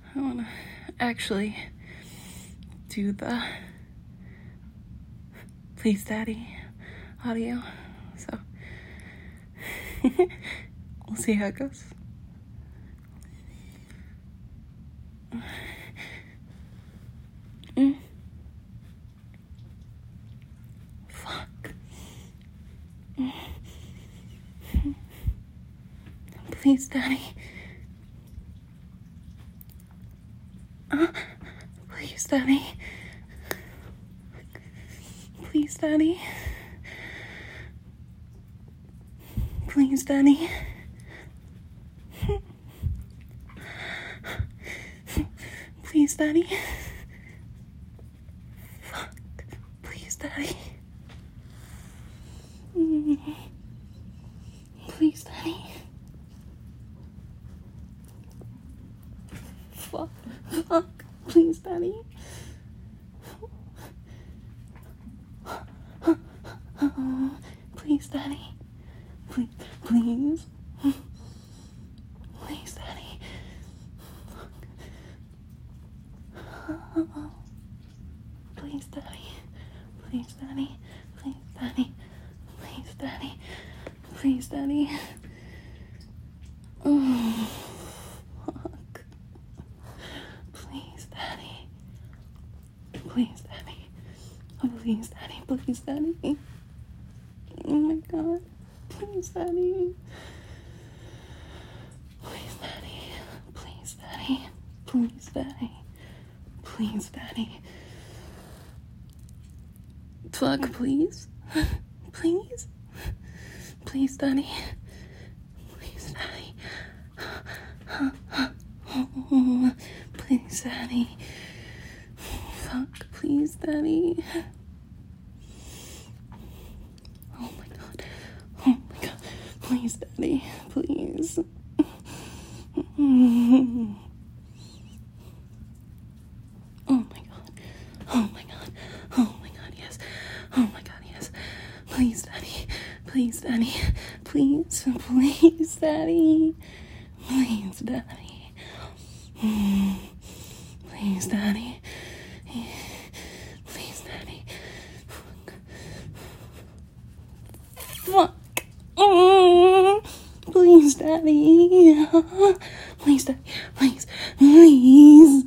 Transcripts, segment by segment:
I wanna actually do the Please Daddy audio, so we'll see how it goes. Fuck. Please, Daddy. Please, Daddy. Please, Daddy. Please, Daddy. Please, Daddy. Fuck. Please, Daddy. Please, Daddy. Fuck. Fuck. Please, Daddy. Please, Daddy. Please. Please. Please, Daddy. Please, Daddy. Please, Daddy. Please, Daddy. Please, Daddy. Please, Daddy. Oh, fuck. Please, Daddy. Please, Daddy. Oh, please, Daddy. Please, Daddy. Oh my God. Please, Daddy. Please, Daddy. Please, Daddy. Please, Daddy. Please, Daddy. Fuck, please. Please. Please, Daddy. Please, Daddy. Please, Daddy. Fuck, please, Daddy. Oh my God. Oh my God. Please, Daddy. Please. Oh my God. Oh my God. Oh my God, yes. Oh my God, yes. Please, Daddy. Please, Daddy. Please, please, Daddy. Please, Daddy. Please, Daddy. Please, Daddy. Fuck. Please, Daddy. Please, Daddy. Please. Please.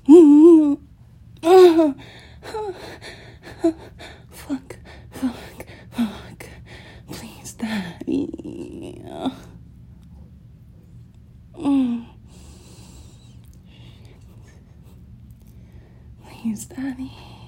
Fuck. Fuck. Fuck. Please, Daddy. Please, Daddy.